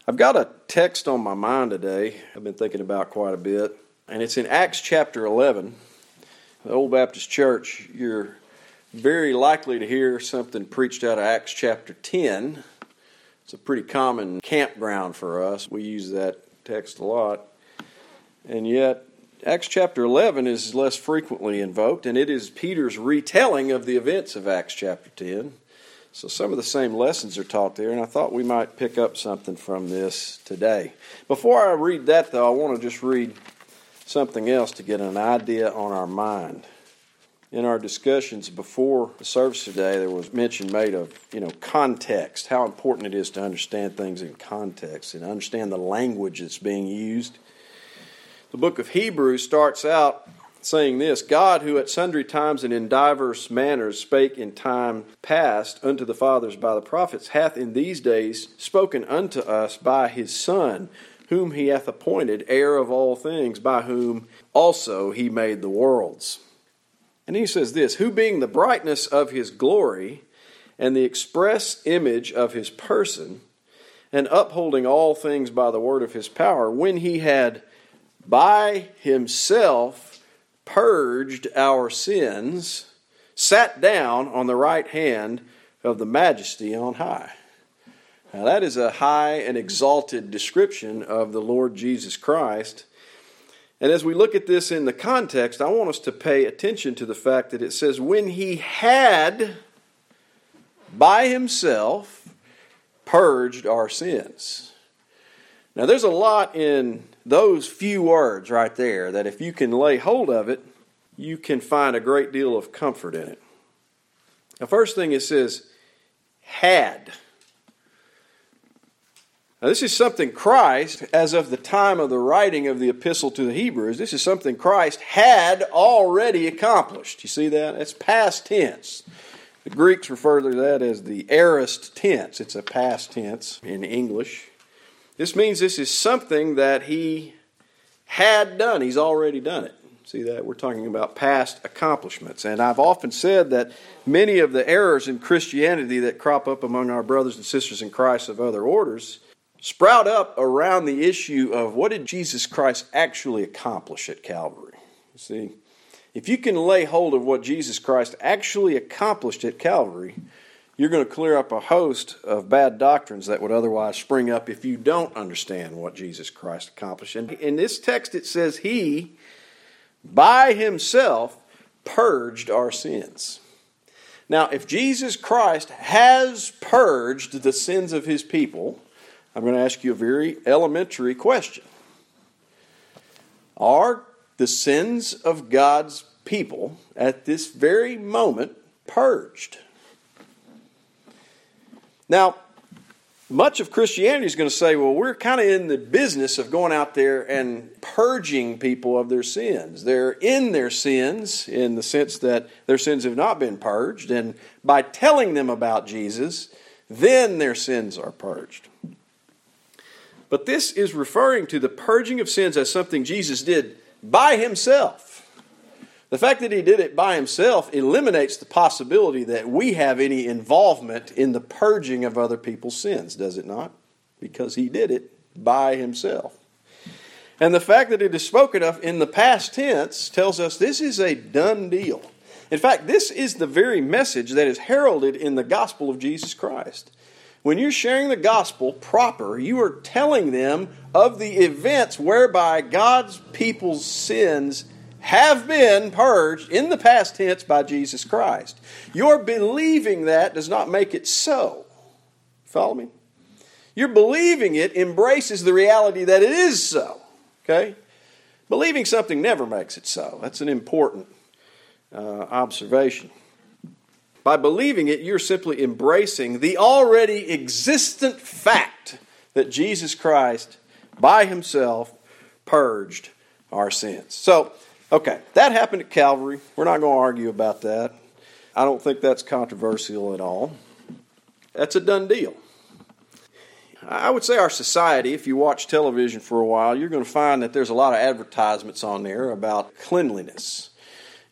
I've got a text on my mind today I've been thinking about quite a bit, and it's in Acts chapter 11. The Old Baptist Church, you're very likely to hear something preached out of Acts chapter 10. It's a pretty common campground for us. We use that text a lot. And yet, Acts chapter 11 is less frequently invoked, and it is Peter's retelling of the events of Acts chapter 10. So some of the same lessons are taught there, and I thought we might pick up something from this today. Before I read that, though, I want to just read something else to get an idea on our mind. In our discussions before the service today, there was mention made of, context, how important it is to understand things in context and understand the language that's being used. The book of Hebrews starts out saying this: God, who at sundry times and in divers manners spake in time past unto the fathers by the prophets, hath in these days spoken unto us by his Son, whom he hath appointed heir of all things, by whom also he made the worlds. And he says this: who being the brightness of his glory and the express image of his person, and upholding all things by the word of his power, when he had by himself purged our sins, sat down on the right hand of the majesty on high. Now that is a high and exalted description of the Lord Jesus Christ. And as we look at this in the context, I want us to pay attention to the fact that it says, when he had by himself purged our sins. Now there's a lot in those few words right there that if you can lay hold of it, you can find a great deal of comfort in it. The first thing it says, had. Now this is something Christ, as of the time of the writing of the epistle to the Hebrews, this is something Christ had already accomplished. You see that? It's past tense. The Greeks refer to that as the aorist tense. It's a past tense in English. This means this is something that he had done. He's already done it. See that? We're talking about past accomplishments. And I've often said that many of the errors in Christianity that crop up among our brothers and sisters in Christ of other orders sprout up around the issue of what did Jesus Christ actually accomplish at Calvary. You see, if you can lay hold of what Jesus Christ actually accomplished at Calvary, you're going to clear up a host of bad doctrines that would otherwise spring up if you don't understand what Jesus Christ accomplished. And in this text it says he, by himself, purged our sins. Now, if Jesus Christ has purged the sins of his people, I'm going to ask you a very elementary question. Are the sins of God's people at this very moment purged? Now, much of Christianity is going to say, well, we're kind of in the business of going out there and purging people of their sins. They're in their sins in the sense that their sins have not been purged. And by telling them about Jesus, then their sins are purged. But this is referring to the purging of sins as something Jesus did by himself. The fact that he did it by himself eliminates the possibility that we have any involvement in the purging of other people's sins, does it not? Because he did it by himself. And the fact that it is spoken of in the past tense tells us this is a done deal. In fact, this is the very message that is heralded in the gospel of Jesus Christ. When you're sharing the gospel proper, you are telling them of the events whereby God's people's sins have been purged in the past tense by Jesus Christ. Your believing that does not make it so. Follow me? Your believing it embraces the reality that it is so. Okay? Believing something never makes it so. That's an important observation. By believing it, you're simply embracing the already existent fact that Jesus Christ, by himself, purged our sins. So, okay, that happened at Calvary. We're not going to argue about that. I don't think that's controversial at all. That's a done deal. I would say our society, if you watch television for a while, you're going to find that there's a lot of advertisements on there about cleanliness.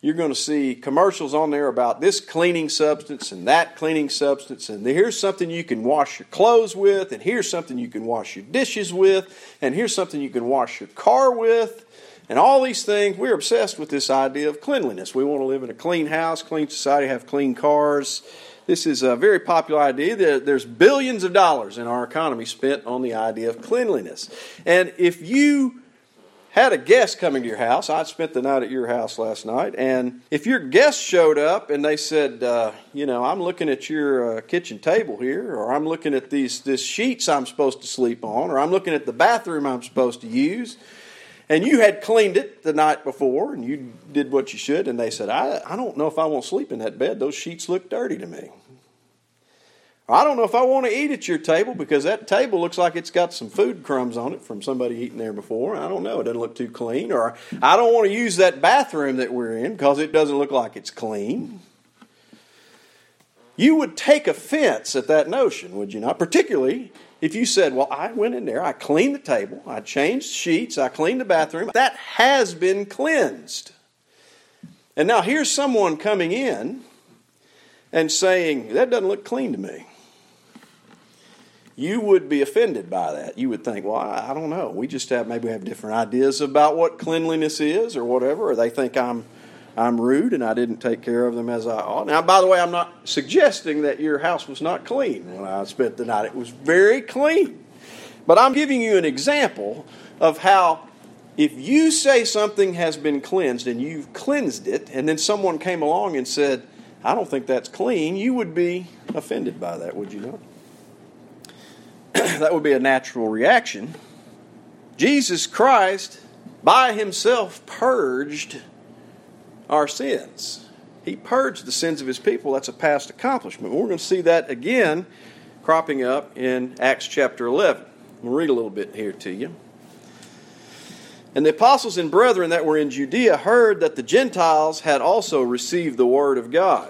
you're going to see commercials on there about this cleaning substance and that cleaning substance. And here's something you can wash your clothes with. And here's something you can wash your dishes with. And here's something you can wash your car with. And all these things, we're obsessed with this idea of cleanliness. We want to live in a clean house, clean society, have clean cars. This is a very popular idea. There's billions of dollars in our economy spent on the idea of cleanliness. And if you had a guest coming to your house, I spent the night at your house last night, and if your guest showed up and they said, I'm looking at your kitchen table here, or I'm looking at these sheets I'm supposed to sleep on, or I'm looking at the bathroom I'm supposed to use, and you had cleaned it the night before, and you did what you should, and they said, I don't know if I want to sleep in that bed. Those sheets look dirty to me. I don't know if I want to eat at your table because that table looks like it's got some food crumbs on it from somebody eating there before. I don't know. It doesn't look too clean. Or I don't want to use that bathroom that we're in because it doesn't look like it's clean. You would take offense at that notion, would you not? Particularly if you said, well, I went in there, I cleaned the table, I changed sheets, I cleaned the bathroom. That has been cleansed. And now here's someone coming in and saying, that doesn't look clean to me. You would be offended by that. You would think, well, I don't know. Maybe we have different ideas about what cleanliness is or whatever, or they think I'm rude and I didn't take care of them as I ought. Now, by the way, I'm not suggesting that your house was not clean when I spent the night. It was very clean. But I'm giving you an example of how if you say something has been cleansed and you've cleansed it, and then someone came along and said, I don't think that's clean, you would be offended by that, would you not? That would be a natural reaction. Jesus Christ, by himself, purged our sins. He purged the sins of his people. That's a past accomplishment. We're going to see that again cropping up in Acts chapter 11. We'll read a little bit here to you. And the apostles and brethren that were in Judea heard that the Gentiles had also received the word of God.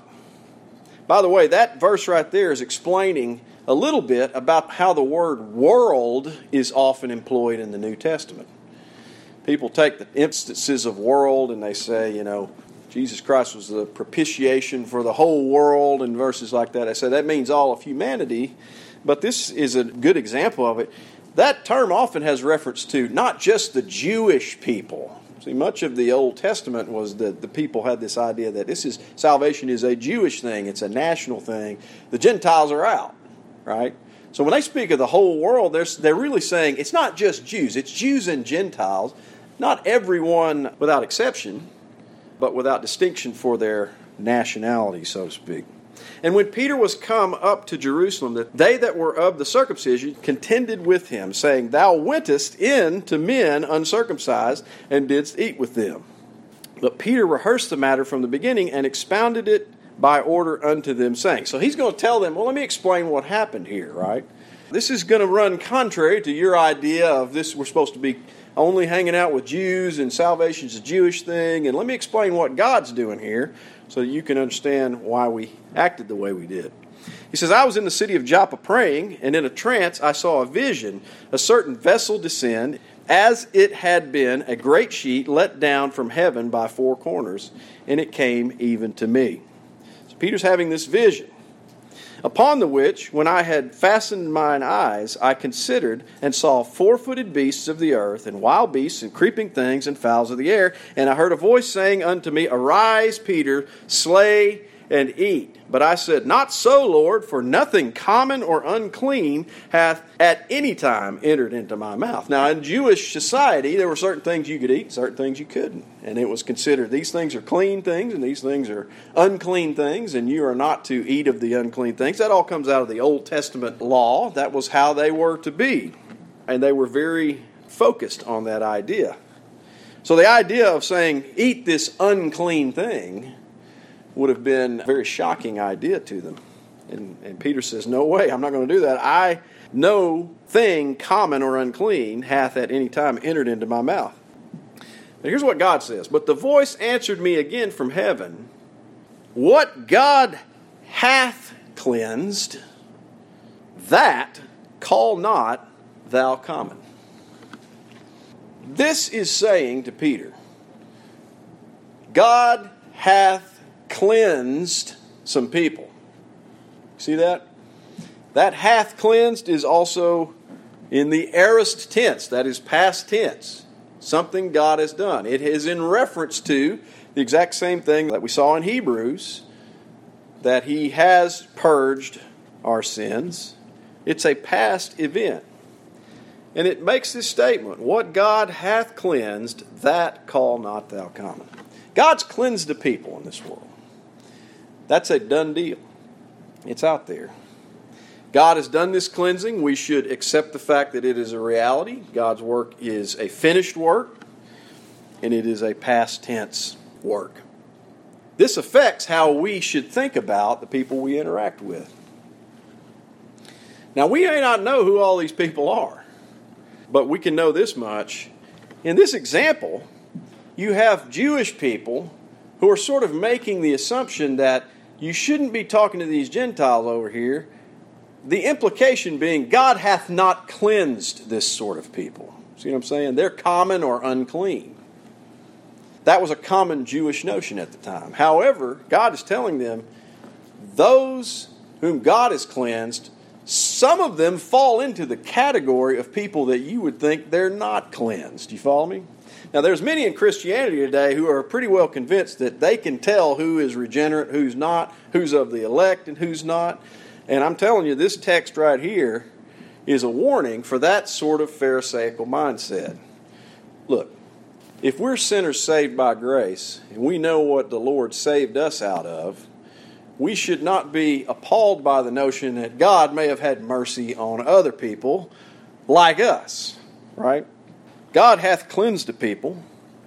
By the way, that verse right there is explaining a little bit about how the word world is often employed in the New Testament. People take the instances of world and they say, Jesus Christ was the propitiation for the whole world and verses like that. I say that means all of humanity, but this is a good example of it. That term often has reference to not just the Jewish people. See, much of the Old Testament was that the people had this idea that salvation is a Jewish thing. It's a national thing. The Gentiles are out, right? So when they speak of the whole world, they're really saying it's not just Jews. It's Jews and Gentiles. Not everyone without exception, but without distinction for their nationality, so to speak. And when Peter was come up to Jerusalem, they that were of the circumcision contended with him, saying, Thou wentest in to men uncircumcised, and didst eat with them. But Peter rehearsed the matter from the beginning, and expounded it by order unto them, saying. So he's going to tell them, well, let me explain what happened here, right? This is going to run contrary to your idea of this, we're supposed to be only hanging out with Jews, and salvation's a Jewish thing. And let me explain what God's doing here, so that you can understand why we acted the way we did. He says, I was in the city of Joppa praying, and in a trance I saw a vision, a certain vessel descend, as it had been a great sheet let down from heaven by four corners, and it came even to me. So Peter's having this vision. Upon the which, when I had fastened mine eyes, I considered and saw four-footed beasts of the earth, and wild beasts, and creeping things, and fowls of the air. And I heard a voice saying unto me, Arise, Peter, slay and eat. But I said, Not so, Lord, for nothing common or unclean hath at any time entered into my mouth. Now, in Jewish society, there were certain things you could eat, certain things you couldn't. And it was considered these things are clean things and these things are unclean things, and you are not to eat of the unclean things. That all comes out of the Old Testament law. That was how they were to be. And they were very focused on that idea. So the idea of saying, eat this unclean thing, would have been a very shocking idea to them. And Peter says, no way, I'm not going to do that. No thing common or unclean hath at any time entered into my mouth. Now here's what God says. But the voice answered me again from heaven, What God hath cleansed, that call not thou common. This is saying to Peter, God hath cleansed some people. See that? That hath cleansed is also in the aorist tense, that is past tense. Something God has done. It is in reference to the exact same thing that we saw in Hebrews, that He has purged our sins. It's a past event. And it makes this statement, what God hath cleansed, that call not thou common. God's cleansed the people in this world. That's a done deal. It's out there. God has done this cleansing. We should accept the fact that it is a reality. God's work is a finished work, and it is a past tense work. This affects how we should think about the people we interact with. Now, we may not know who all these people are, but we can know this much. In this example, you have Jewish people who are sort of making the assumption that you shouldn't be talking to these Gentiles over here. The implication being God hath not cleansed this sort of people. See what I'm saying? They're common or unclean. That was a common Jewish notion at the time. However, God is telling them, those whom God has cleansed, some of them fall into the category of people that you would think they're not cleansed. You follow me? Now, there's many in Christianity today who are pretty well convinced that they can tell who is regenerate, who's not, who's of the elect, and who's not. And I'm telling you, this text right here is a warning for that sort of Pharisaical mindset. Look, if we're sinners saved by grace, and we know what the Lord saved us out of, we should not be appalled by the notion that God may have had mercy on other people like us, right? God hath cleansed the people,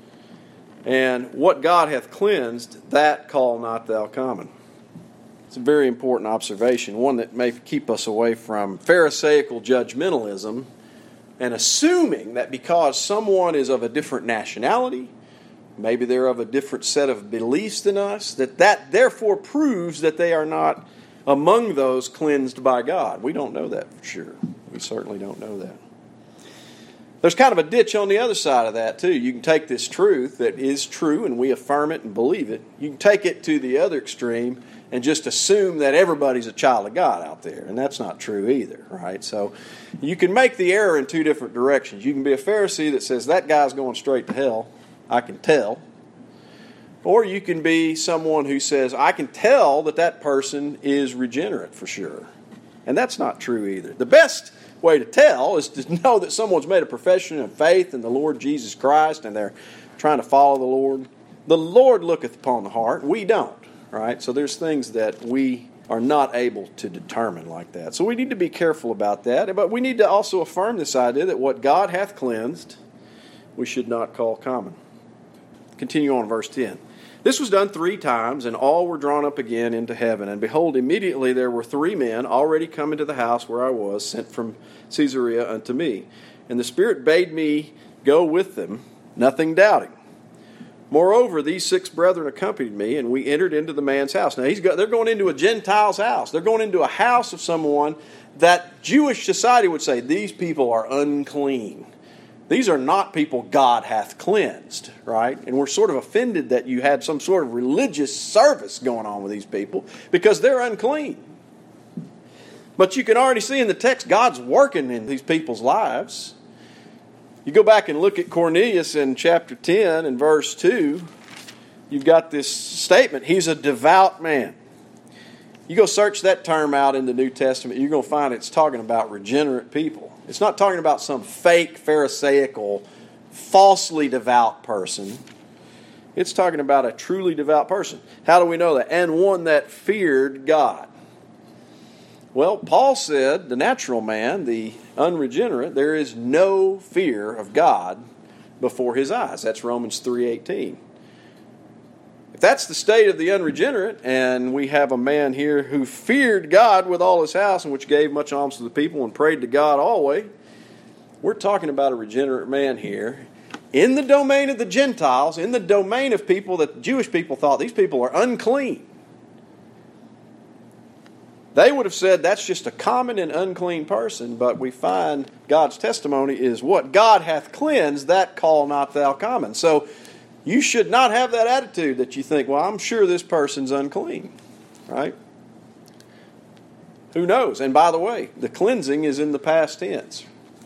and what God hath cleansed, that call not thou common. It's a very important observation, one that may keep us away from Pharisaical judgmentalism and assuming that because someone is of a different nationality, maybe they're of a different set of beliefs than us, that therefore proves that they are not among those cleansed by God. We don't know that for sure. We certainly don't know that. There's kind of a ditch on the other side of that too. You can take this truth that is true and we affirm it and believe it. You can take it to the other extreme and just assume that everybody's a child of God out there. And that's not true either, right? So you can make the error in two different directions. You can be a Pharisee that says that guy's going straight to hell. I can tell. Or you can be someone who says, I can tell that that person is regenerate for sure. And that's not true either. The best way to tell is to know that someone's made a profession of faith in the Lord Jesus Christ and they're trying to follow the Lord. The Lord looketh upon the heart. We don't, right? So there's things that we are not able to determine like that. So we need to be careful about that. But we need to also affirm this idea that what God hath cleansed, we should not call common. Continue on verse 10. This was done 3 times, and all were drawn up again into heaven. And behold, immediately there were 3 men already come into the house where I was, sent from Caesarea unto me. And the Spirit bade me go with them, nothing doubting. Moreover, these 6 brethren accompanied me, and we entered into the man's house. Now, they're going into a Gentile's house. They're going into a house of someone that Jewish society would say, these people are unclean. These are not people God hath cleansed, right? And we're sort of offended that you had some sort of religious service going on with these people because they're unclean. But you can already see in the text God's working in these people's lives. You go back and look at Cornelius in chapter 10 and verse 2. You've got this statement, he's a devout man. You go search that term out in the New Testament, you're going to find it's talking about regenerate people. It's not talking about some fake Pharisaical, falsely devout person. It's talking about a truly devout person. How do we know that? And one that feared God. Well, Paul said, the natural man, the unregenerate, there is no fear of God before his eyes. That's Romans 3:18. If that's the state of the unregenerate, and we have a man here who feared God with all his house, and which gave much alms to the people and prayed to God always, we're talking about a regenerate man here in the domain of the Gentiles, in the domain of people that the Jewish people thought these people are unclean. They would have said that's just a common and unclean person, but we find God's testimony is what God hath cleansed, that call not thou common. So You should not have that attitude that you think, well, I'm sure this person's unclean, right? Who knows? And by the way, the cleansing is in the past tense.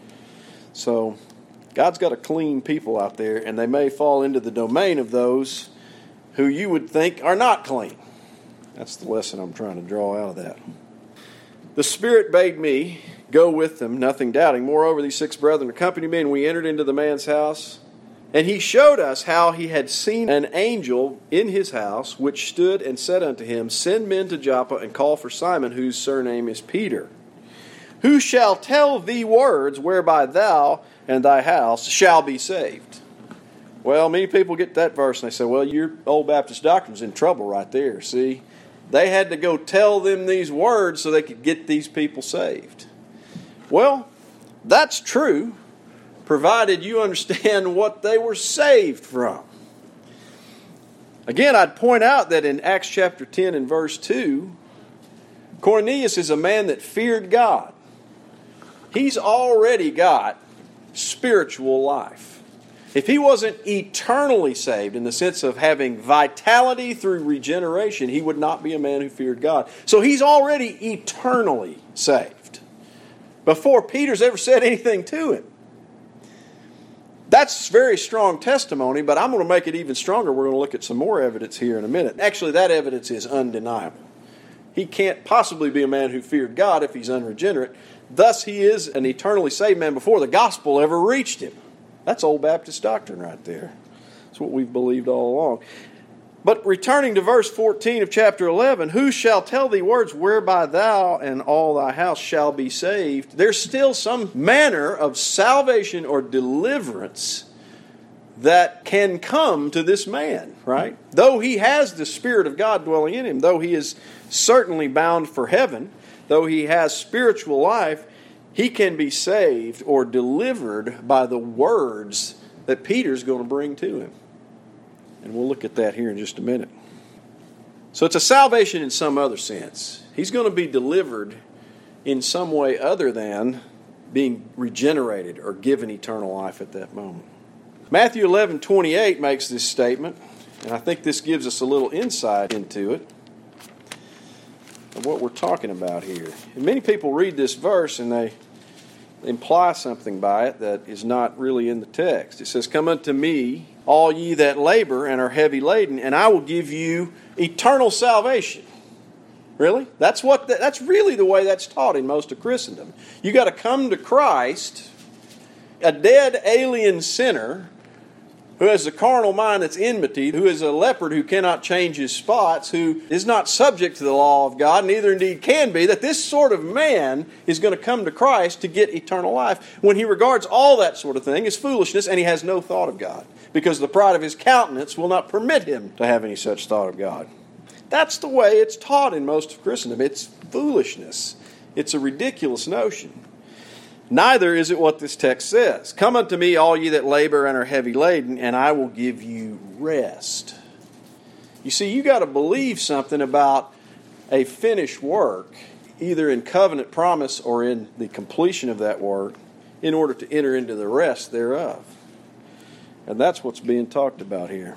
So God's got a clean people out there, and they may fall into the domain of those who you would think are not clean. That's the lesson I'm trying to draw out of that. The Spirit bade me go with them, nothing doubting. Moreover, these 6 brethren accompanied me, and we entered into the man's house. And he showed us how he had seen an angel in his house, which stood and said unto him, Send men to Joppa, and call for Simon, whose surname is Peter, who shall tell thee words whereby thou and thy house shall be saved. Well, many people get that verse and they say, well, your old Baptist doctrine's in trouble right there. See, they had to go tell them these words so they could get these people saved. Well, that's true, provided you understand what they were saved from. Again, I'd point out that in Acts chapter 10 and verse 2, Cornelius is a man that feared God. He's already got spiritual life. If he wasn't eternally saved in the sense of having vitality through regeneration, he would not be a man who feared God. So he's already eternally saved before Peter's ever said anything to him. That's very strong testimony, but I'm going to make it even stronger. We're going to look at some more evidence here in a minute. Actually, that evidence is undeniable. He can't possibly be a man who feared God if he's unregenerate. Thus, he is an eternally saved man before the gospel ever reached him. That's old Baptist doctrine right there. That's what we've believed all along. But returning to verse 14 of chapter 11, who shall tell thee words whereby thou and all thy house shall be saved? There's still some manner of salvation or deliverance that can come to this man, right? Though he has the Spirit of God dwelling in him, though he is certainly bound for heaven, though he has spiritual life, he can be saved or delivered by the words that Peter's going to bring to him. And we'll look at that here in just a minute. So it's a salvation in some other sense. He's going to be delivered in some way other than being regenerated or given eternal life at that moment. Matthew 11:28 makes this statement, and I think this gives us a little insight into it, of what we're talking about here. And many people read this verse and they imply something by it that is not really in the text. It says, Come unto me, all ye that labor and are heavy laden, and I will give you eternal salvation. Really? That's really the way that's taught in most of Christendom. You got to come to Christ, a dead alien sinner who has a carnal mind that's enmity, who is a leopard who cannot change his spots, who is not subject to the law of God, neither indeed can be, that this sort of man is going to come to Christ to get eternal life when he regards all that sort of thing as foolishness and he has no thought of God, because the pride of his countenance will not permit him to have any such thought of God. That's the way it's taught in most of Christendom. It's foolishness. It's a ridiculous notion. Neither is it what this text says. Come unto me, all ye that labor and are heavy laden, and I will give you rest. You see, you got to believe something about a finished work, either in covenant promise or in the completion of that work, in order to enter into the rest thereof. And that's what's being talked about here.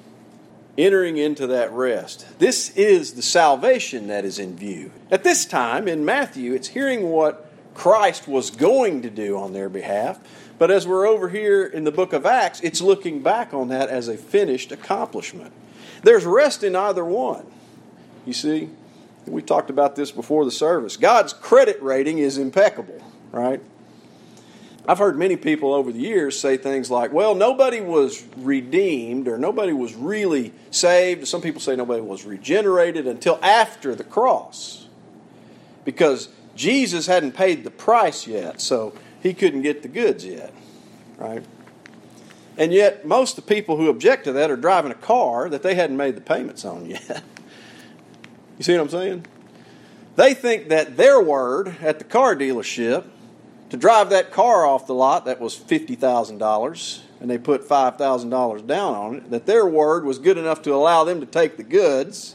Entering into that rest. This is the salvation that is in view. At this time, in Matthew, it's hearing what Christ was going to do on their behalf. But as we're over here in the book of Acts, it's looking back on that as a finished accomplishment. There's rest in either one. You see, we talked about this before the service. God's credit rating is impeccable, right? I've heard many people over the years say things like, well, nobody was redeemed or nobody was really saved. Some people say nobody was regenerated until after the cross, because Jesus hadn't paid the price yet, so he couldn't get the goods yet, right? And yet, most of the people who object to that are driving a car that they hadn't made the payments on yet. You see what I'm saying? They think that their word at the car dealership to drive that car off the lot that was $50,000, and they put $5,000 down on it, that their word was good enough to allow them to take the goods,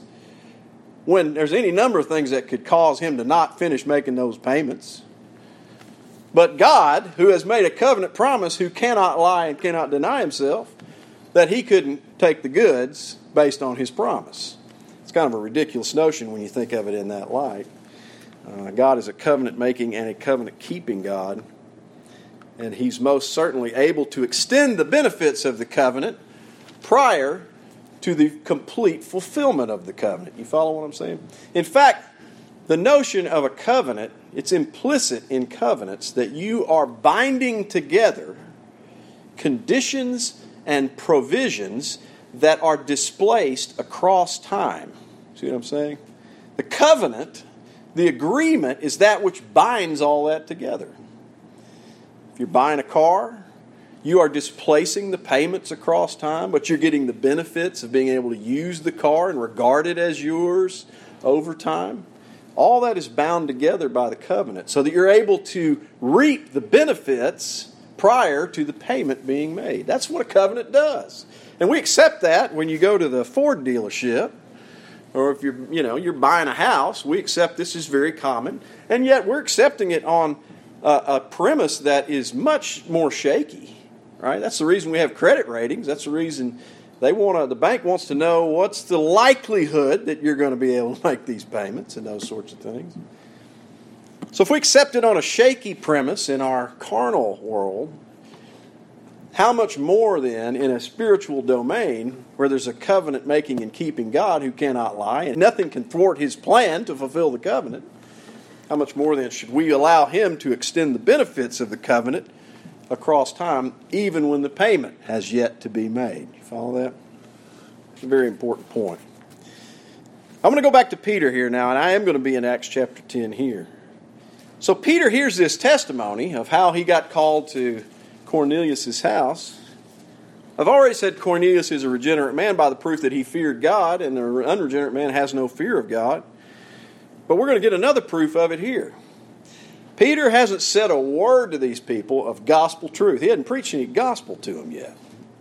when there's any number of things that could cause him to not finish making those payments. But God, who has made a covenant promise, who cannot lie and cannot deny himself, that he couldn't take the goods based on his promise. It's kind of a ridiculous notion when you think of it in that light. God is a covenant-making and a covenant-keeping God, and he's most certainly able to extend the benefits of the covenant prior to the complete fulfillment of the covenant. You follow what I'm saying? In fact, the notion of a covenant, it's implicit in covenants that you are binding together conditions and provisions that are displaced across time. See what I'm saying? The covenant, the agreement, is that which binds all that together. If you're buying a car, you are displacing the payments across time, but you're getting the benefits of being able to use the car and regard it as yours over time. All that is bound together by the covenant so that you're able to reap the benefits prior to the payment being made. That's what a covenant does. And we accept that when you go to the Ford dealership, or if you're buying a house, we accept this is very common. And yet we're accepting it on a premise that is much more shaky. Right? That's the reason we have credit ratings. That's the reason the bank wants to know what's the likelihood that you're going to be able to make these payments and those sorts of things. So if we accept it on a shaky premise in our carnal world, how much more then in a spiritual domain where there's a covenant making and keeping God who cannot lie and nothing can thwart his plan to fulfill the covenant, how much more then should we allow him to extend the benefits of the covenant across time, even when the payment has yet to be made? You follow that? It's a very important point. I'm going to go back to Peter here now, and I am going to be in Acts chapter 10 here. So Peter hears this testimony of how he got called to Cornelius' house. I've already said Cornelius is a regenerate man by the proof that he feared God, and the unregenerate man has no fear of God. But we're going to get another proof of it here. Peter hasn't said a word to these people of gospel truth. He hadn't preached any gospel to them yet.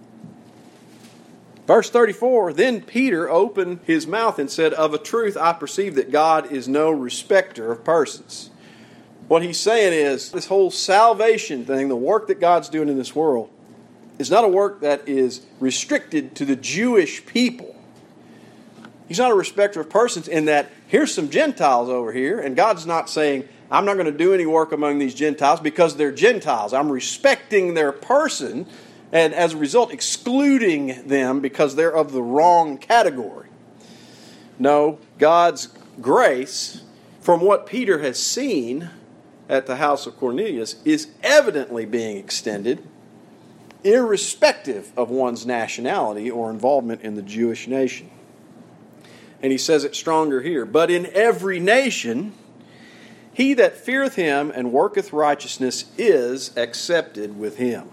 Verse 34, then Peter opened his mouth and said, of a truth I perceive that God is no respecter of persons. What he's saying is, this whole salvation thing, the work that God's doing in this world, is not a work that is restricted to the Jewish people. He's not a respecter of persons in that here's some Gentiles over here, and God's not saying, I'm not going to do any work among these Gentiles because they're Gentiles. I'm respecting their person, and as a result, excluding them because they're of the wrong category. No, God's grace, from what Peter has seen at the house of Cornelius, is evidently being extended irrespective of one's nationality or involvement in the Jewish nation. And he says it stronger here. But in every nation, he that feareth him and worketh righteousness is accepted with him.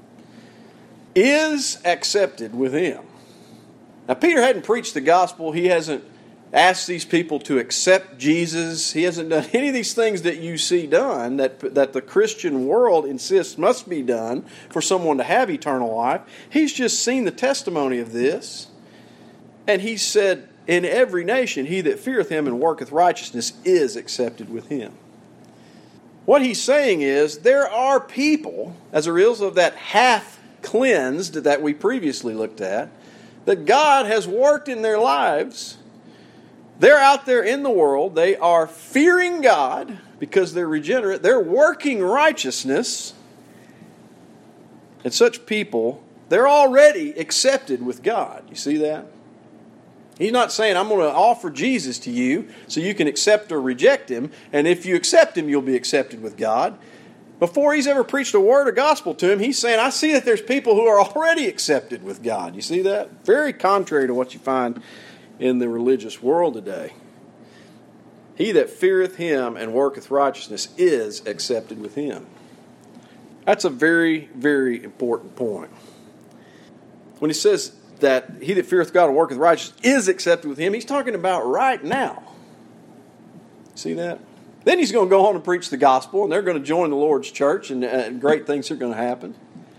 Is accepted with him. Now, Peter hadn't preached the gospel. He hasn't asked these people to accept Jesus. He hasn't done any of these things that you see done, that the Christian world insists must be done for someone to have eternal life. He's just seen the testimony of this. And he said, in every nation, he that feareth him and worketh righteousness is accepted with him. What he's saying is, there are people, as a result of that hath cleansed that we previously looked at, that God has worked in their lives. They're out there in the world. They are fearing God because they're regenerate. They're working righteousness. And such people, they're already accepted with God. You see that? He's not saying, I'm going to offer Jesus to you so you can accept or reject him. And if you accept him, you'll be accepted with God. Before he's ever preached a word of gospel to him, he's saying, I see that there's people who are already accepted with God. You see that? Very contrary to what you find in the religious world today. He that feareth him and worketh righteousness is accepted with him. That's a very, very important point. When he says that he that feareth God and worketh righteousness is accepted with him, he's talking about right now. See that? Then he's going to go on and preach the gospel, and they're going to join the Lord's church, and great things are going to happen.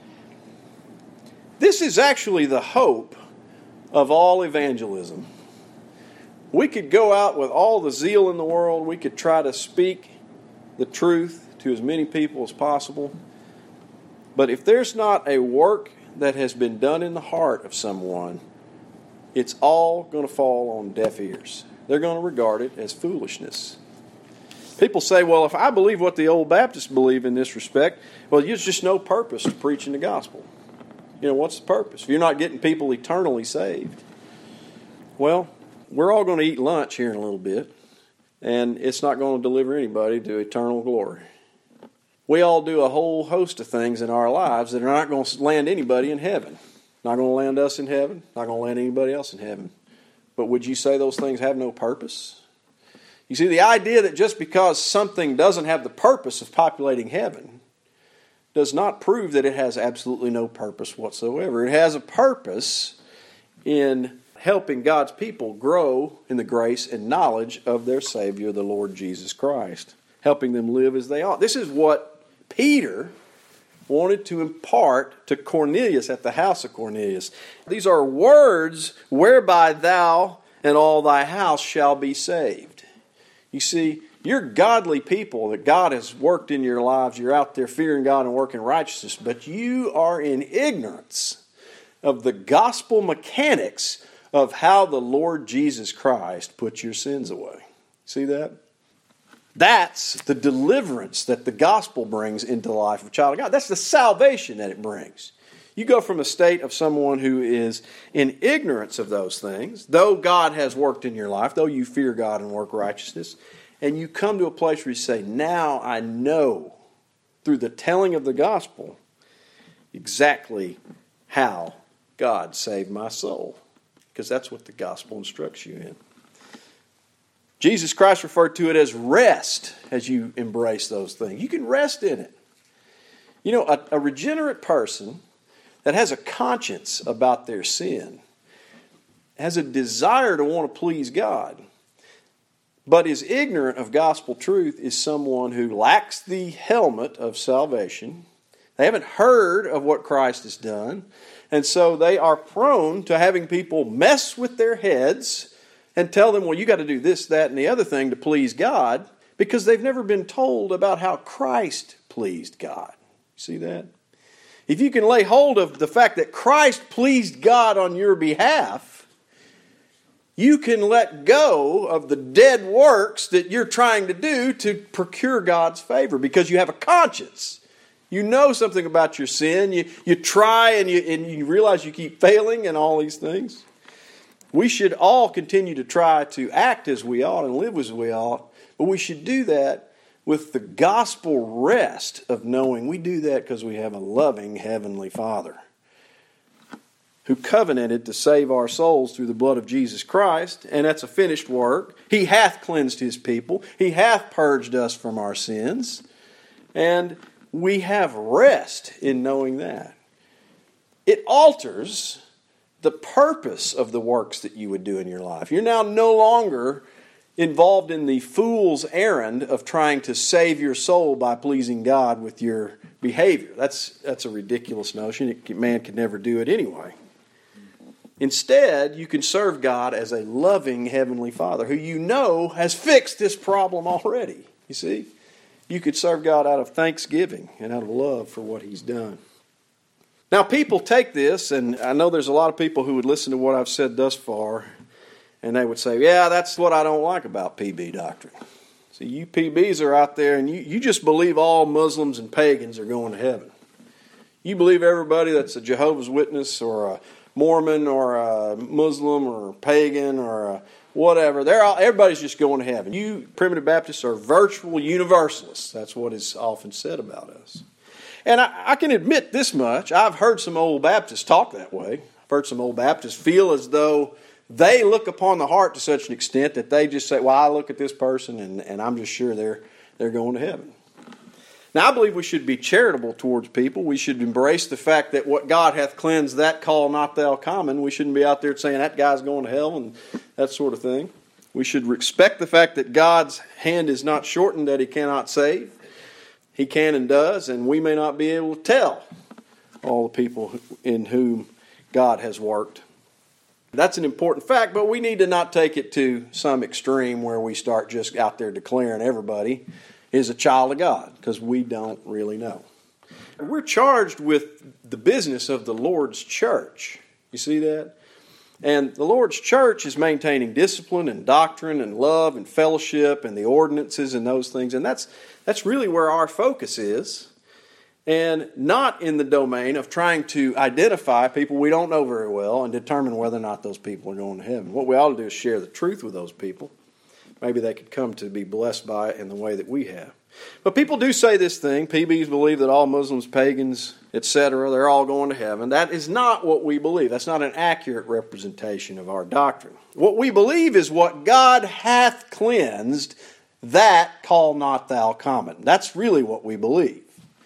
This is actually the hope of all evangelism. We could go out with all the zeal in the world. We could try to speak the truth to as many people as possible. But if there's not a work that has been done in the heart of someone it's all going to fall on deaf ears. They're going to regard it as foolishness. People say, well, if I believe what the old Baptists believe in this respect, well, there's just no purpose to preaching the gospel. You know, what's the purpose? If you're not getting people eternally saved. Well, we're all going to eat lunch here in a little bit, and it's not going to deliver anybody to eternal glory. We all do a whole host of things in our lives that are not going to land anybody in heaven. Not going to land us in heaven, not going to land anybody else in heaven. But would you say those things have no purpose? You see, the idea that just because something doesn't have the purpose of populating heaven does not prove that it has absolutely no purpose whatsoever. It has a purpose in helping God's people grow in the grace and knowledge of their Savior, the Lord Jesus Christ, helping them live as they ought. This is what Peter wanted to impart to Cornelius at the house of Cornelius. These are words whereby thou and all thy house shall be saved. You see, you're godly people that God has worked in your lives. You're out there fearing God and working righteousness, but you are in ignorance of the gospel mechanics of how the Lord Jesus Christ put your sins away. See that? That's the deliverance that the gospel brings into the life of a child of God. That's the salvation that it brings. You go from a state of someone who is in ignorance of those things, though God has worked in your life, though you fear God and work righteousness, and you come to a place where you say, now I know through the telling of the gospel exactly how God saved my soul. Because that's what the gospel instructs you in. Jesus Christ referred to it as rest as you embrace those things. You can rest in it. You know, a regenerate person that has a conscience about their sin has a desire to want to please God, but is ignorant of gospel truth is someone who lacks the helmet of salvation. They haven't heard of what Christ has done, and so they are prone to having people mess with their heads and tell them, well, you got to do this, that, and the other thing to please God, because they've never been told about how Christ pleased God. See that? If you can lay hold of the fact that Christ pleased God on your behalf, you can let go of the dead works that you're trying to do to procure God's favor because you have a conscience. You know something about your sin. You try and you realize you keep failing and all these things. We should all continue to try to act as we ought and live as we ought, but we should do that with the gospel rest of knowing we do that because we have a loving Heavenly Father who covenanted to save our souls through the blood of Jesus Christ, and that's a finished work. He hath cleansed His people. He hath purged us from our sins, and we have rest in knowing that. It alters the purpose of the works that you would do in your life. You're now no longer involved in the fool's errand of trying to save your soul by pleasing God with your behavior. That's a ridiculous notion. Man could never do it anyway. Instead, you can serve God as a loving Heavenly Father who you know has fixed this problem already. You see? You could serve God out of thanksgiving and out of love for what He's done. Now, people take this, and I know there's a lot of people who would listen to what I've said thus far, and they would say, yeah, that's what I don't like about PB doctrine. See, you PBs are out there, and you just believe all Muslims and pagans are going to heaven. You believe everybody that's a Jehovah's Witness or a Mormon or a Muslim or a pagan or a whatever. Everybody's just going to heaven. You Primitive Baptists are virtual universalists. That's what is often said about us. And I can admit this much. I've heard some old Baptists talk that way. I've heard some old Baptists feel as though they look upon the heart to such an extent that they just say, well, I look at this person and I'm just sure they're going to heaven. Now, I believe we should be charitable towards people. We should embrace the fact that what God hath cleansed, that call not thou common. We shouldn't be out there saying that guy's going to hell and that sort of thing. We should respect the fact that God's hand is not shortened, that He cannot save. He can and does, and we may not be able to tell all the people in whom God has worked. That's an important fact, but we need to not take it to some extreme where we start just out there declaring everybody is a child of God, because we don't really know. We're charged with the business of the Lord's church. You see that? And the Lord's church is maintaining discipline and doctrine and love and fellowship and the ordinances and those things. And that's really where our focus is. And not in the domain of trying to identify people we don't know very well and determine whether or not those people are going to heaven. What we ought to do is share the truth with those people. Maybe they could come to be blessed by it in the way that we have. But people do say this thing. PBs believe that all Muslims, pagans, etc., they're all going to heaven. That is not what we believe. That's not an accurate representation of our doctrine. What we believe is what God hath cleansed, that call not thou common. That's really what we believe.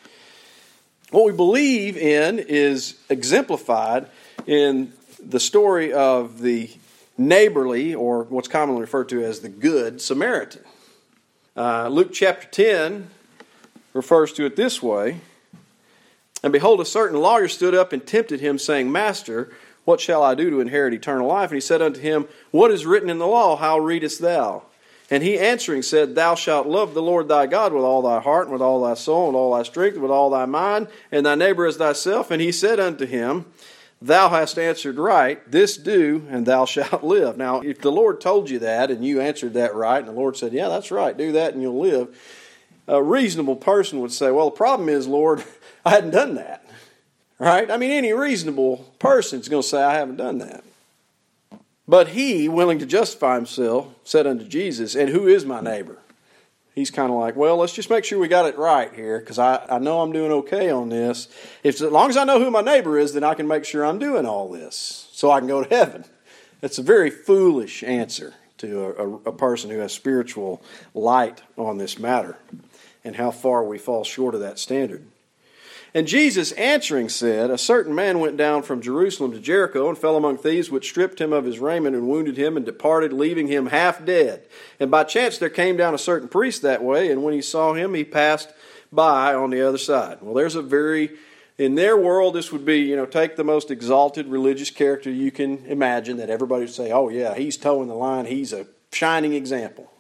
What we believe in is exemplified in the story of the neighborly, or what's commonly referred to as the Good Samaritan. Luke chapter 10 refers to it this way. And behold, a certain lawyer stood up and tempted him, saying, Master, what shall I do to inherit eternal life? And he said unto him, What is written in the law? How readest thou? And he answering said, Thou shalt love the Lord thy God with all thy heart, and with all thy soul, and with all thy strength, and with all thy mind, and thy neighbor as thyself. And he said unto him, Thou hast answered right, this do, and thou shalt live. Now, if the Lord told you that, and you answered that right, and the Lord said, Yeah, that's right, do that and you'll live, a reasonable person would say, Well, the problem is, Lord, I hadn't done that. Right? I mean, any reasonable person is going to say, I haven't done that. But he, willing to justify himself, said unto Jesus, And who is my neighbor? He's kind of like, well, let's just make sure we got it right here, because I know I'm doing okay on this. As long as I know who my neighbor is, then I can make sure I'm doing all this so I can go to heaven. It's a very foolish answer to a person who has spiritual light on this matter and how far we fall short of that standard. And Jesus answering said, A certain man went down from Jerusalem to Jericho and fell among thieves, which stripped him of his raiment and wounded him and departed, leaving him half dead. And by chance there came down a certain priest that way, and when he saw him, he passed by on the other side. Well, there's in their world, this would be, take the most exalted religious character you can imagine that everybody would say, oh yeah, he's towing the line, he's a shining example.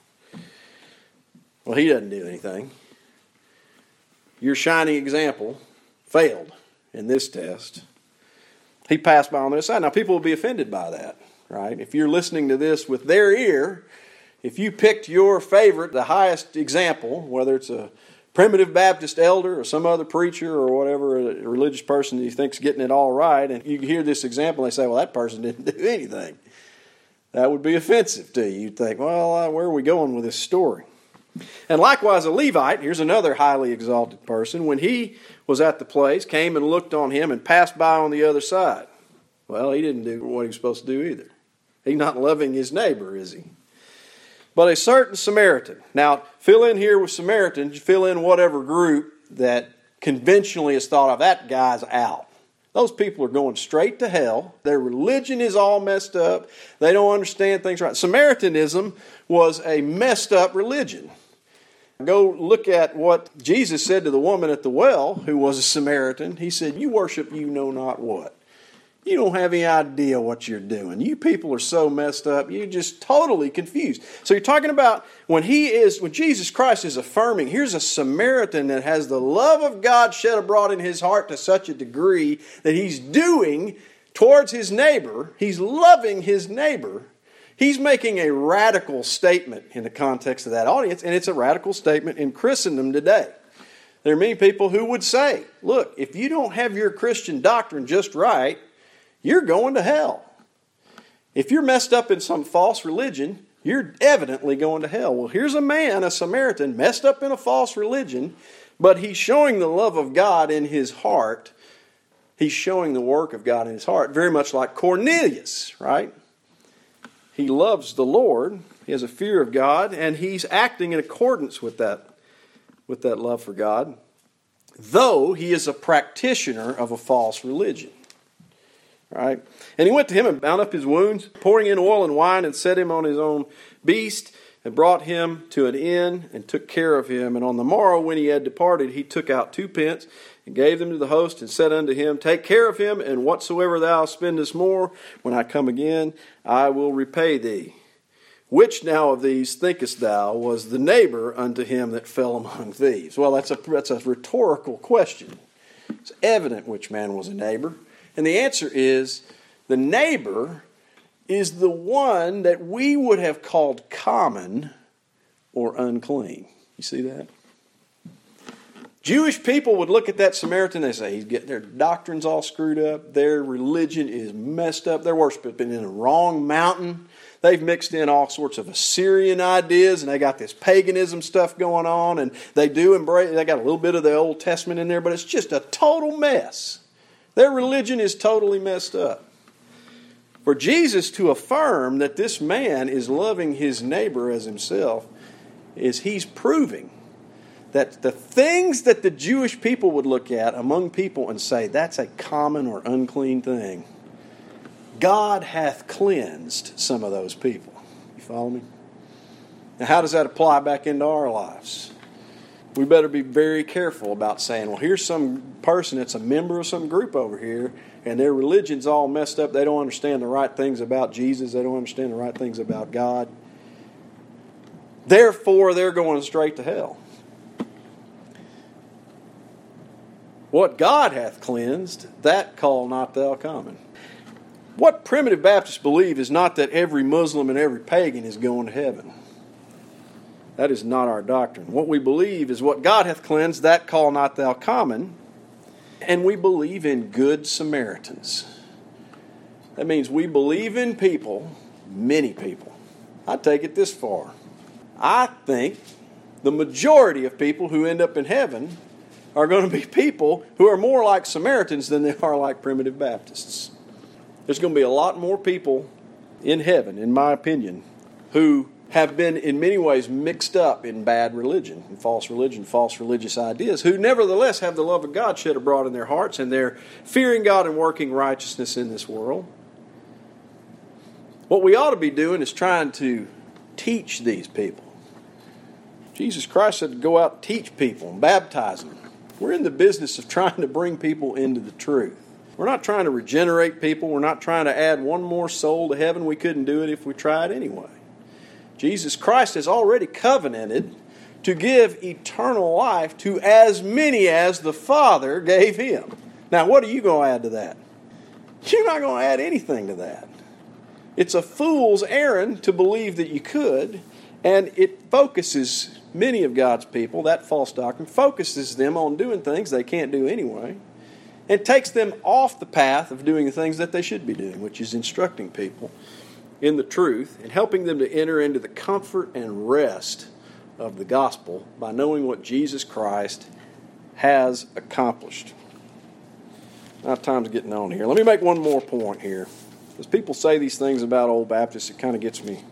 Well, he doesn't do anything. Your shining example failed in this test. He passed by on the other side. Now, people will be offended by that, right? If you're listening to this with their ear, if you picked your favorite, the highest example, whether it's a primitive Baptist elder or some other preacher or whatever, a religious person that you think's getting it all right, and you hear this example and they say, well, that person didn't do anything. That would be offensive to you. You'd think, well, where are we going with this story? And likewise, a Levite, here's another highly exalted person, when he was at the place, came and looked on him and passed by on the other side. Well, he didn't do what he was supposed to do either. He's not loving his neighbor, is he? But a certain Samaritan. Now, fill in here with Samaritan, fill in whatever group that conventionally is thought of, that guy's out. Those people are going straight to hell. Their religion is all messed up. They don't understand things right. Samaritanism was a messed up religion. Go look at what Jesus said to the woman at the well, who was a Samaritan. He said, you worship you know not what. You don't have any idea what you're doing. You people are so messed up. You're just totally confused. So you're talking about when Jesus Christ is affirming, here's a Samaritan that has the love of God shed abroad in his heart to such a degree that he's doing towards his neighbor. He's loving his neighbor. He's making a radical statement in the context of that audience, and it's a radical statement in Christendom today. There are many people who would say, look, if you don't have your Christian doctrine just right, you're going to hell. If you're messed up in some false religion, you're evidently going to hell. Well, here's a man, a Samaritan, messed up in a false religion, but he's showing the love of God in his heart. He's showing the work of God in his heart, very much like Cornelius, right? He loves the Lord, he has a fear of God, and he's acting in accordance with that love for God, though he is a practitioner of a false religion. Right? And he went to him and bound up his wounds, pouring in oil and wine, and set him on his own beast, and brought him to an inn, and took care of him. And on the morrow, when he had departed, he took out 2 pence, and gave them to the host, and said unto him, Take care of him, and whatsoever thou spendest more, when I come again, I will repay thee. Which now of these thinkest thou was the neighbor unto him that fell among thieves? Well, that's a rhetorical question. It's evident which man was a neighbor. And the answer is, the neighbor is the one that we would have called common or unclean. You see that? Jewish people would look at that Samaritan and say, he's getting their doctrines all screwed up. Their religion is messed up. They're worshiping in the wrong mountain. They've mixed in all sorts of Assyrian ideas, and they got this paganism stuff going on, and they got a little bit of the Old Testament in there, but it's just a total mess. Their religion is totally messed up. For Jesus to affirm that this man is loving his neighbor as himself, is he's proving that the things that the Jewish people would look at among people and say, that's a common or unclean thing, God hath cleansed some of those people. You follow me? Now, how does that apply back into our lives? We better be very careful about saying, well, here's some person that's a member of some group over here, and their religion's all messed up. They don't understand the right things about Jesus. They don't understand the right things about God. Therefore, they're going straight to hell. What God hath cleansed, that call not thou common. What primitive Baptists believe is not that every Muslim and every pagan is going to heaven. That is not our doctrine. What we believe is what God hath cleansed, that call not thou common. And we believe in good Samaritans. That means we believe in people, many people. I take it this far. I think the majority of people who end up in heaven are going to be people who are more like Samaritans than they are like primitive Baptists. There's going to be a lot more people in heaven, in my opinion, who have been in many ways mixed up in bad religion, false religious ideas, who nevertheless have the love of God shed abroad in their hearts, and they're fearing God and working righteousness in this world. What we ought to be doing is trying to teach these people. Jesus Christ said to go out and teach people and baptize them. We're in the business of trying to bring people into the truth. We're not trying to regenerate people. We're not trying to add one more soul to heaven. We couldn't do it if we tried anyway. Jesus Christ has already covenanted to give eternal life to as many as the Father gave him. Now, what are you going to add to that? You're not going to add anything to that. It's a fool's errand to believe that you could, and it focuses many of God's people, that false doctrine, focuses them on doing things they can't do anyway, and takes them off the path of doing the things that they should be doing, which is instructing people in the truth and helping them to enter into the comfort and rest of the gospel by knowing what Jesus Christ has accomplished. Now, time's getting on here. Let me make one more point here. As people say these things about old Baptists, it kind of gets me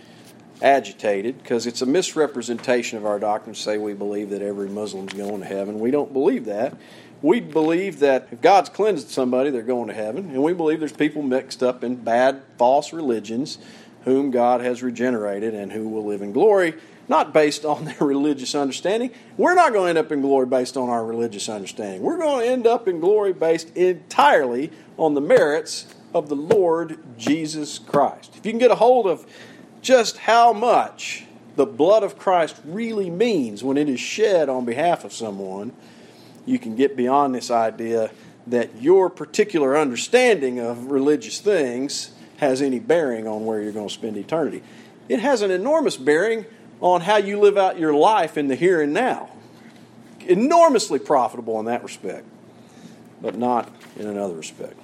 agitated because it's a misrepresentation of our doctrine to say we believe that every Muslim's going to heaven. We don't believe that. We believe that if God's cleansed somebody, they're going to heaven. And we believe there's people mixed up in bad, false religions whom God has regenerated and who will live in glory, not based on their religious understanding. We're not going to end up in glory based on our religious understanding. We're going to end up in glory based entirely on the merits of the Lord Jesus Christ. If you can get a hold of just how much the blood of Christ really means when it is shed on behalf of someone, you can get beyond this idea that your particular understanding of religious things has any bearing on where you're going to spend eternity. It has an enormous bearing on how you live out your life in the here and now. Enormously profitable in that respect, but not in another respect.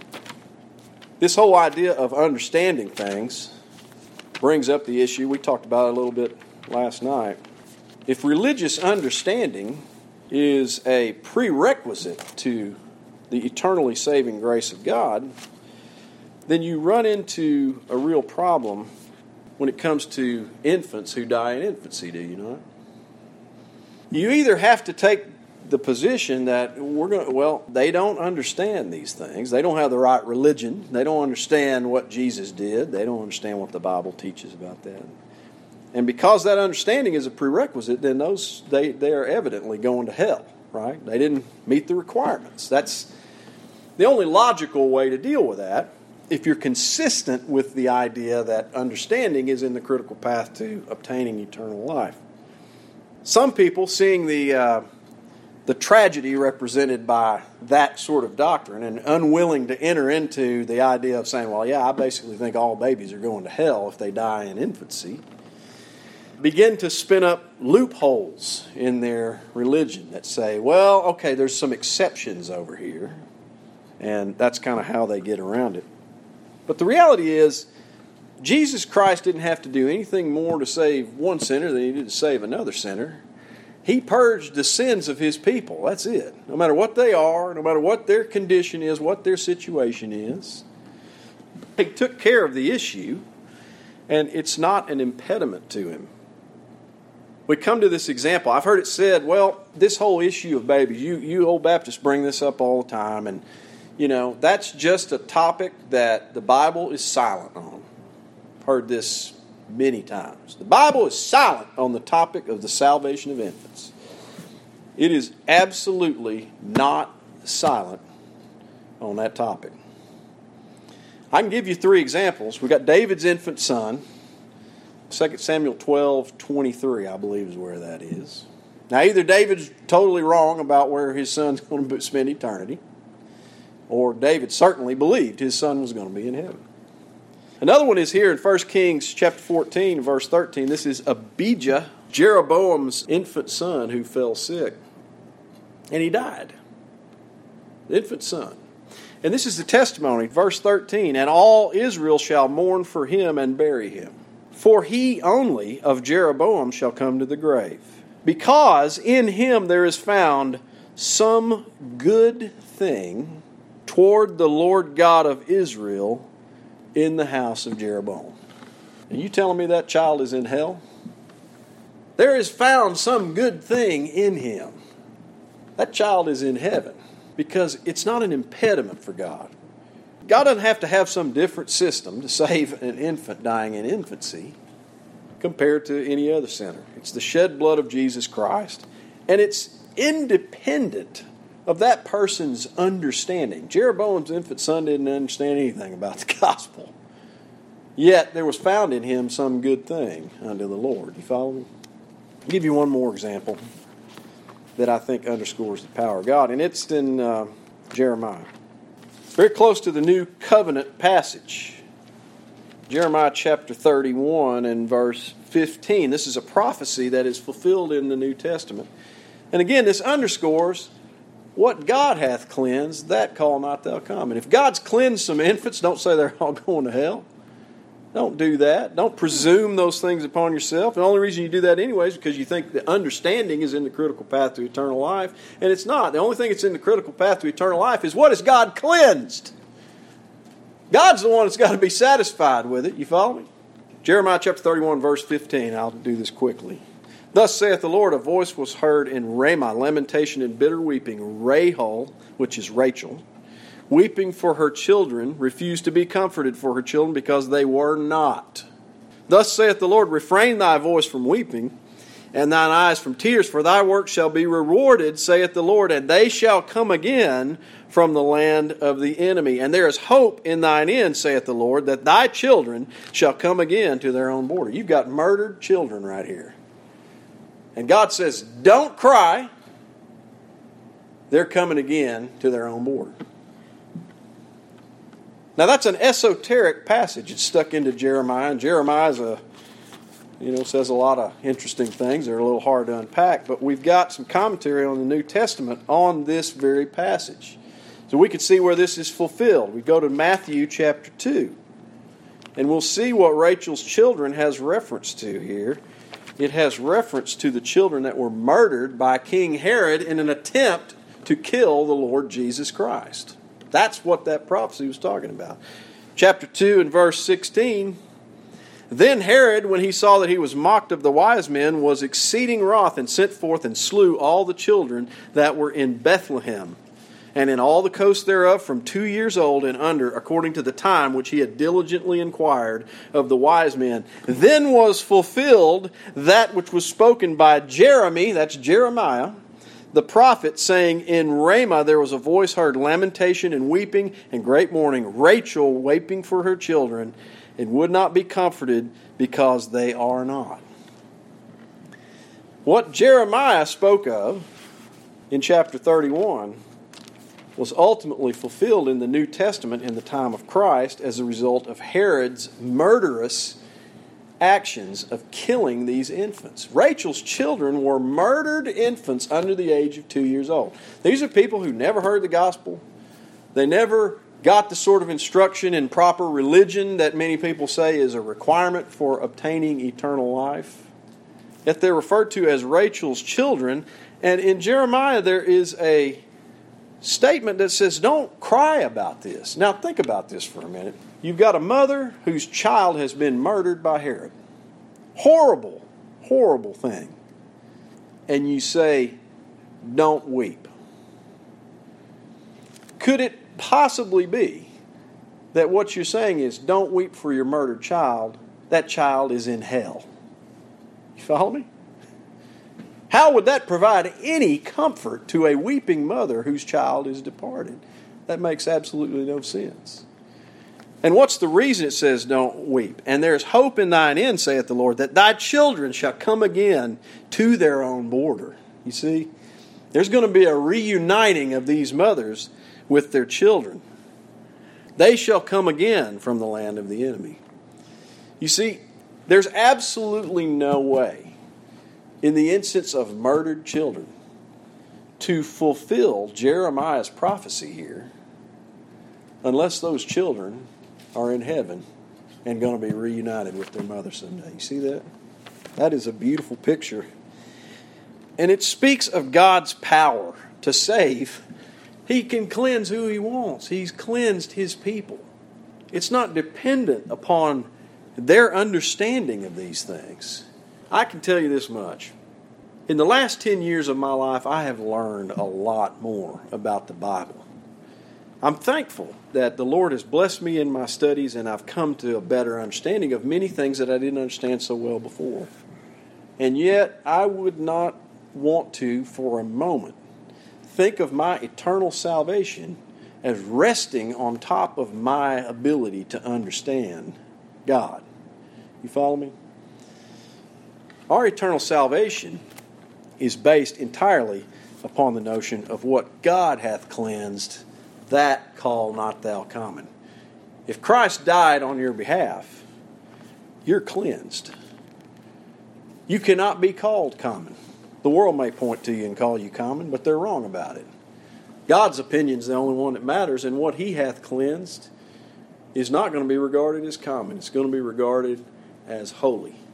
This whole idea of understanding things brings up the issue, we talked about it a little bit last night. If religious understanding is a prerequisite to the eternally saving grace of God, then you run into a real problem when it comes to infants who die in infancy, do you not? You either have to take the position that they don't understand these things. They don't have the right religion. They don't understand what Jesus did. They don't understand what the Bible teaches about that. And because that understanding is a prerequisite, then they are evidently going to hell, right? They didn't meet the requirements. That's the only logical way to deal with that if you're consistent with the idea that understanding is in the critical path to obtaining eternal life. Some people, seeing the the tragedy represented by that sort of doctrine and unwilling to enter into the idea of saying, well, yeah, I basically think all babies are going to hell if they die in infancy, begin to spin up loopholes in their religion that say, well, okay, there's some exceptions over here, and that's kind of how they get around it. But the reality is, Jesus Christ didn't have to do anything more to save one sinner than he did to save another sinner. He purged the sins of his people. That's it. No matter what they are, no matter what their condition is, what their situation is. He took care of the issue, and it's not an impediment to him. We come to this example. I've heard it said, well, this whole issue of babies, you old Baptists bring this up all the time, and, that's just a topic that the Bible is silent on. I've heard this many times. The Bible is silent on the topic of the salvation of infants. It is absolutely not silent on that topic. I can give you 3 examples. We've got David's infant son. 2 Samuel 12:23, I believe, is where that is. Now, either David's totally wrong about where his son's going to spend eternity, or David certainly believed his son was going to be in heaven. Another one is here in 1 Kings chapter 14, verse 13. This is Abijah, Jeroboam's infant son, who fell sick. And he died. The infant son. And this is the testimony, verse 13. And all Israel shall mourn for him and bury him. For he only of Jeroboam shall come to the grave. Because in him there is found some good thing toward the Lord God of Israel in the house of Jeroboam. Are you telling me that child is in hell? There is found some good thing in him. That child is in heaven because it's not an impediment for God. God doesn't have to have some different system to save an infant dying in infancy compared to any other sinner. It's the shed blood of Jesus Christ, and it's independent of that person's understanding. Jeroboam's infant son didn't understand anything about the gospel. Yet there was found in him some good thing unto the Lord. You follow me? I'll give you one more example that I think underscores the power of God, and it's in Jeremiah. Very close to the New Covenant passage. Jeremiah chapter 31 and verse 15. This is a prophecy that is fulfilled in the New Testament. And again, this underscores what God hath cleansed, that call not thou come. And if God's cleansed some infants, don't say they're all going to hell. Don't do that. Don't presume those things upon yourself. The only reason you do that anyway is because you think the understanding is in the critical path to eternal life. And it's not. The only thing that's in the critical path to eternal life is what has God cleansed. God's the one that's got to be satisfied with it. You follow me? Jeremiah chapter 31, verse 15. I'll do this quickly. Thus saith the Lord, a voice was heard in Ramah, lamentation and bitter weeping. Rahel, which is Rachel, weeping for her children, refused to be comforted for her children because they were not. Thus saith the Lord, refrain thy voice from weeping, and thine eyes from tears, for thy work shall be rewarded, saith the Lord, and they shall come again from the land of the enemy. And there is hope in thine end, saith the Lord, that thy children shall come again to their own border. You've got murdered children right here. And God says, don't cry. They're coming again to their own border. Now that's an esoteric passage. It's stuck into Jeremiah. And Jeremiah says a lot of interesting things. They're a little hard to unpack. But we've got some commentary on the New Testament on this very passage. So we can see where this is fulfilled. We go to Matthew chapter 2. And we'll see what Rachel's children has reference to here. It has reference to the children that were murdered by King Herod in an attempt to kill the Lord Jesus Christ. That's what that prophecy was talking about. Chapter 2 and verse 16. Then Herod, when he saw that he was mocked of the wise men, was exceeding wroth and sent forth and slew all the children that were in Bethlehem and in all the coasts thereof from 2 years old and under, according to the time which he had diligently inquired of the wise men. Then was fulfilled that which was spoken by Jeremy, that's Jeremiah, the prophet, saying, in Ramah there was a voice heard, lamentation and weeping and great mourning, Rachel weeping for her children, and would not be comforted because they are not. What Jeremiah spoke of in chapter 31 was ultimately fulfilled in the New Testament in the time of Christ as a result of Herod's murderous actions of killing these infants. Rachel's children were murdered infants under the age of 2 years old. These are people who never heard the gospel. They never got the sort of instruction in proper religion that many people say is a requirement for obtaining eternal life. Yet they're referred to as Rachel's children. And in Jeremiah there is a statement that says, don't cry about this. Now think about this for a minute. You've got a mother whose child has been murdered by Herod. Horrible, horrible thing. And you say, don't weep. Could it possibly be that what you're saying is, don't weep for your murdered child, that child is in hell? You follow me? How would that provide any comfort to a weeping mother whose child is departed? That makes absolutely no sense. And what's the reason it says don't weep? And there is hope in thine end, saith the Lord, that thy children shall come again to their own border. You see, there's going to be a reuniting of these mothers with their children. They shall come again from the land of the enemy. You see, there's absolutely no way, in the instance of murdered children, to fulfill Jeremiah's prophecy here unless those children are in heaven and going to be reunited with their mother someday. You see that? That is a beautiful picture. And it speaks of God's power to save. He can cleanse who He wants. He's cleansed His people. It's not dependent upon their understanding of these things. I can tell you this much. In the last 10 years of my life, I have learned a lot more about the Bible. I'm thankful that the Lord has blessed me in my studies and I've come to a better understanding of many things that I didn't understand so well before. And yet, I would not want to, for a moment, think of my eternal salvation as resting on top of my ability to understand God. You follow me? Our eternal salvation is based entirely upon the notion of what God hath cleansed, that call not thou common. If Christ died on your behalf, you're cleansed. You cannot be called common. The world may point to you and call you common, but they're wrong about it. God's opinion is the only one that matters, and what He hath cleansed is not going to be regarded as common. It's going to be regarded as holy.